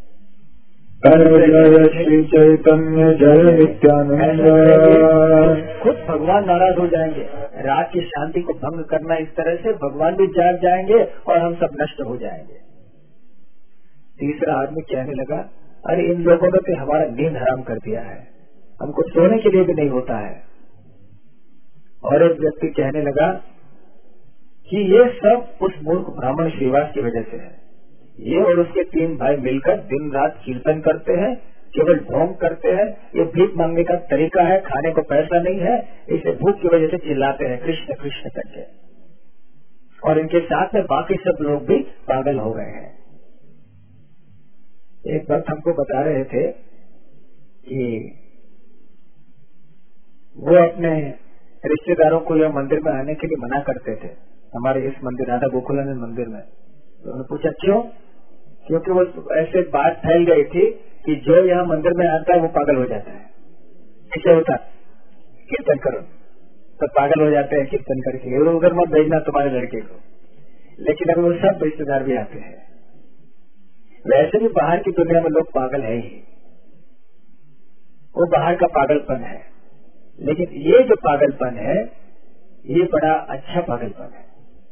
श्री चैतन्य जय नित्यानंद। खुद भगवान नाराज हो जाएंगे, रात की शांति को भंग करना इस तरह से भगवान भी जाग जाएंगे और हम सब नष्ट हो जाएंगे। तीसरा आदमी कहने लगा, अरे इन लोगों ने तो हमारा नींद हराम कर दिया है, हमको सोने के लिए भी नहीं होता है। और एक व्यक्ति कहने लगा कि ये सब उस मूर्ख ब्राह्मण श्रीवास की वजह से है। ये और उसके 3 भाई मिलकर दिन रात कीर्तन करते हैं, केवल ढोंग करते हैं। ये भीख मांगने का तरीका है, खाने को पैसा नहीं है, इसे भूख की वजह से चिल्लाते हैं कृष्ण कृष्ण करके। और इनके साथ में बाकी सब लोग भी पागल हो गए हैं। एक वक्त हमको बता रहे थे कि वो अपने रिश्तेदारों को यह मंदिर में आने के लिए मना करते थे, हमारे इस मंदिर राधा गोकुलानंद मंदिर में। तो उन्होंने पूछा क्यों? क्योंकि वो ऐसे बात फैल गई थी कि जो यहाँ मंदिर में आता है वो पागल हो जाता है। ऐसे होता कीर्तन करो तो पागल हो जाते हैं कीर्तन करके, उधर मत भेजना तुम्हारे लड़के को। लेकिन अभी वो सब रिश्तेदार भी आते हैं। वैसे भी बाहर की दुनिया में लोग पागल है ही, वो बाहर का पागलपन है, लेकिन ये जो पागलपन है ये बड़ा अच्छा पागलपन है।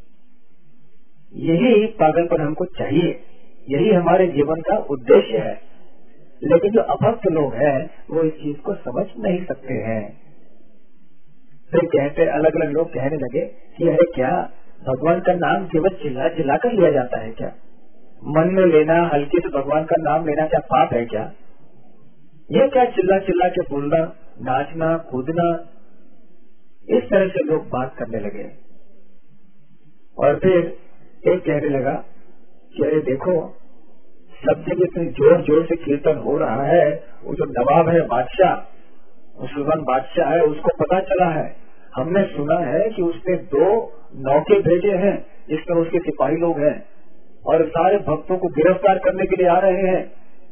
यही पागलपन हमको चाहिए, यही हमारे जीवन का उद्देश्य है। लेकिन जो अभक्त लोग हैं वो इस चीज को समझ नहीं सकते हैं। फिर कहते अलग अलग लोग कहने लगे कि अरे क्या भगवान का नाम केवल चिल्ला चिल्ला कर लिया जाता है क्या? मन में लेना, हल्के से भगवान का नाम लेना क्या पाप है क्या? ये क्या चिल्ला चिल्ला के बोलना, नाचना, कूदना, इस तरह से लोग बात करने लगे। और फिर एक कहने लगा कि अरे देखो सब जगह इतने जोर जोर से कीर्तन हो रहा है, वो जो नवाब है, बादशाह, मुसलमान बादशाह है, उसको पता चला है, हमने सुना है कि उसने 2 नौके भेजे हैं जिसमें उसके सिपाही लोग हैं और सारे भक्तों को गिरफ्तार करने के लिए आ रहे हैं।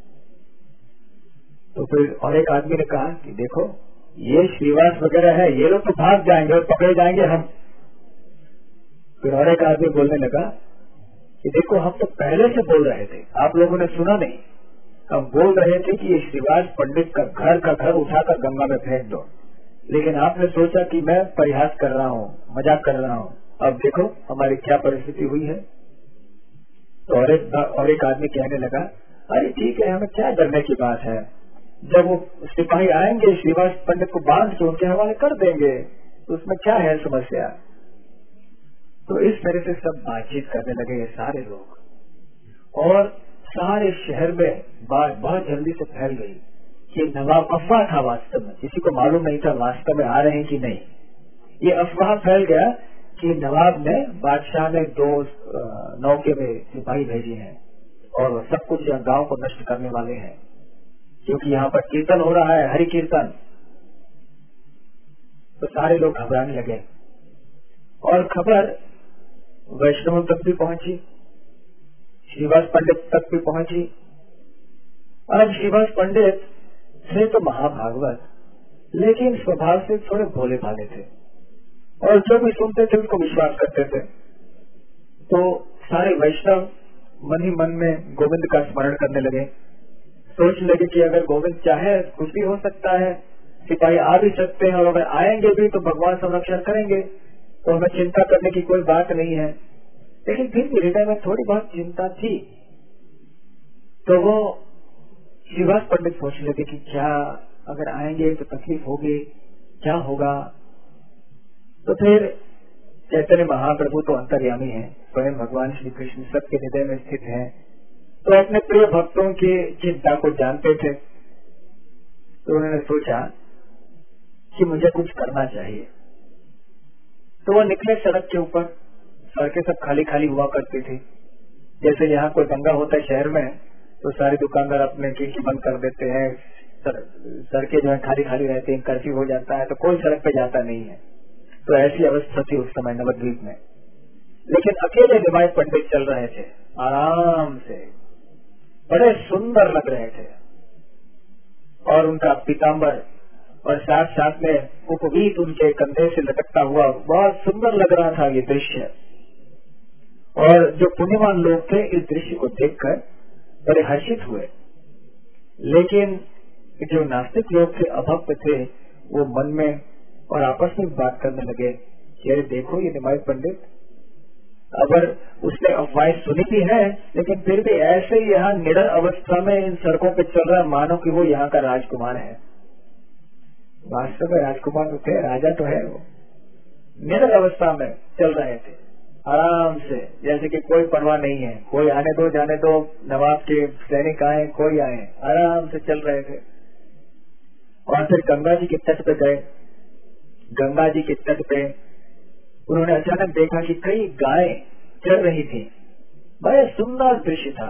तो फिर और एक आदमी ने कहा कि देखो ये श्रीवास वगैरह है, ये लोग तो भाग जाएंगे और पकड़े जाएंगे हम। फिर और एक आदमी बोलने लगा कि देखो हम तो पहले से बोल रहे थे, आप लोगों ने सुना नहीं, हम बोल रहे थे कि ये श्रीवास पंडित का घर उठाकर गंगा में फेंक दो, लेकिन आपने सोचा कि मैं परिहास कर रहा हूँ, मजाक कर रहा हूँ। अब देखो हमारी क्या परिस्थिति हुई है। तो और एक आदमी कहने लगा अरे ठीक है, हमें क्या डरने की बात है, जब वो सिपाही आएंगे श्रीवास पंडित को बांध के उनके हवाले कर देंगे, तो उसमें क्या है समस्या। तो इस तरह से सब बातचीत करने लगे ये सारे लोग, और सारे शहर में बात बहुत जल्दी से फैल गई कि नवाब अफवाह था, वास्तव में किसी को मालूम नहीं था वास्तव में आ रहे हैं कि नहीं। ये अफवाह फैल गया कि नवाब ने, बादशाह ने 2 नौके में सिपाही भेजे हैं और सब कुछ गांव को नष्ट करने वाले हैं, क्योंकि यहाँ पर कीर्तन हो रहा है, हरि कीर्तन। तो सारे लोग घबराने लगे और खबर वैष्णव तक भी पहुंची, श्रीवास पंडित तक भी पहुंची। आज श्रीवास पंडित थे तो महाभागवत, लेकिन स्वभाव से थोड़े भोले भाले थे और जो भी सुनते थे उसको विश्वास करते थे। तो सारे वैष्णव मन ही मन में गोविंद का स्मरण करने लगे, सोचने लगे कि अगर गोविंद चाहे कुछ भी हो सकता है, सिपाही आ भी सकते हैं और अगर आएंगे भी तो भगवान संरक्षण करेंगे, तो हमें चिंता करने की कोई बात नहीं है। लेकिन फिर भी हृदय में थोड़ी बहुत चिंता थी। तो वो श्रीवास पंडित सोचने लगे कि क्या अगर आएंगे तो तकलीफ होगी, क्या होगा। तो फिर चैतन्य महाप्रभु तो अंतर्यामी है, स्वयं भगवान श्री कृष्ण सबके हृदय में स्थित है, तो अपने प्रिय भक्तों की चिंता को जानते थे। तो उन्होंने सोचा कि मुझे कुछ करना चाहिए। तो वो निकले सड़क के ऊपर। सड़कें सब खाली खाली हुआ करती थी, जैसे यहाँ कोई दंगा होता है शहर में तो सारे दुकानदार अपने खिड़की बंद कर देते हैं, सड़कें जो है खाली खाली रहती हैं, कर्फ्यू हो जाता है तो कोई सड़क पे जाता नहीं है। तो ऐसी अवस्था थी उस समय नवद्वीप में। लेकिन अकेले निमाई पंडित चल रहे थे आराम से, बड़े सुंदर लग रहे थे, और उनका पीताम्बर और साथ साथ में उपवीत उनके कंधे से लटकता हुआ बहुत सुंदर लग रहा था ये दृश्य। और जो पुण्यवान लोग थे इस दृश्य को देखकर बड़े हर्षित हुए। लेकिन जो नास्तिक लोग थे, अभक्त थे, वो मन में और आपस में बात करने लगे कि अरे देखो ये निमाई पंडित, अगर उसने अफवाहें सुनी भी है लेकिन फिर भी ऐसे ही यहाँ निडर अवस्था में इन सड़कों पे चल रहा है, मानो कि वो यहाँ का राजकुमार है। वास्तव में राजकुमार तो थे, राजा तो है, वो निडर अवस्था में चल रहे थे आराम से, जैसे कि कोई परवाह नहीं है, कोई आने दो जाने दो, नवाब के सैनिक आए कोई आए, आराम से चल रहे थे। और फिर गंगा जी के तट पे गए। गंगा जी के तट पे उन्होंने अचानक देखा कि कई गायें चल रही थी। बड़े सुंदर दृश्य था,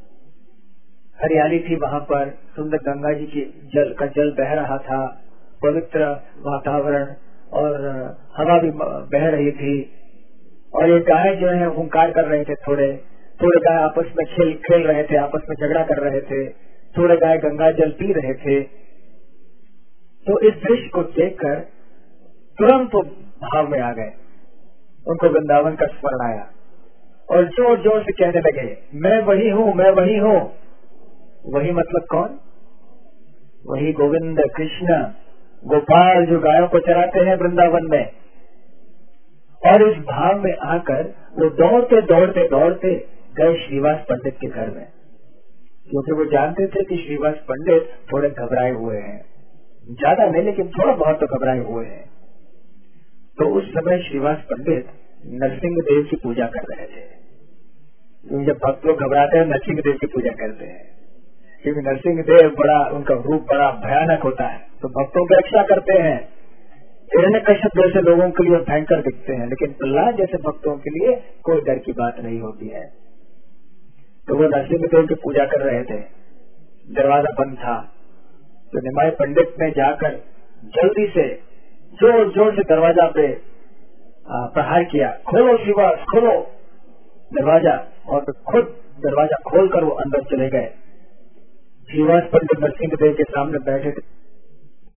हरियाली थी वहां पर, सुंदर गंगा जी की जल बह रहा था, पवित्र वातावरण और हवा भी बह रही थी। और ये गाय जो है हुंकार कर रहे थे, थोड़े थोड़े गाय आपस में खेल रहे थे, आपस में झगड़ा कर रहे थे, थोड़े गाय गंगा जल पी रहे थे। तो इस दृश्य को देखकर तुरंत वो भाव में आ गए, उनको वृंदावन का स्मरण आया और जोर जोर से कहने लगे, मैं वही हूँ, मैं वही हूँ, वही मतलब कौन? वही गोविंद कृष्ण गोपाल जो गायों को चराते हैं वृंदावन में। और इस भाव में आकर वो दौड़ते दौड़ते दौड़ते गए श्रीवास पंडित के घर में, क्योंकि वो जानते थे कि श्रीवास पंडित थोड़े घबराए हुए हैं, ज्यादा नहीं लेकिन थोड़ा बहुत तो घबराए हुए हैं। तो उस समय श्रीवास पंडित नरसिंह देव की पूजा कर रहे थे, क्योंकि जब भक्त लोग घबराते हैं नरसिंह देव की पूजा करते हैं, क्योंकि नरसिंह देव बड़ा, उनका रूप बड़ा भयानक होता है, तो भक्तों की रक्षा करते हैं। हिरण्यकश्यप जैसे लोगों के लिए भयंकर दिखते हैं, लेकिन प्रहलाद जैसे भक्तों के लिए कोई डर की बात नहीं होती है। तो वो नरसिंह देव की पूजा कर रहे थे, दरवाजा बंद था, तो निमाई पंडित ने जाकर जल्दी से जोर जोर से दरवाजा पे प्रहार किया, खोलो श्रीवास खोलो दरवाजा, और खुद दरवाजा खोलकर वो अंदर चले गए। श्रीवास पंडित नरसिंह देव के सामने बैठे थे।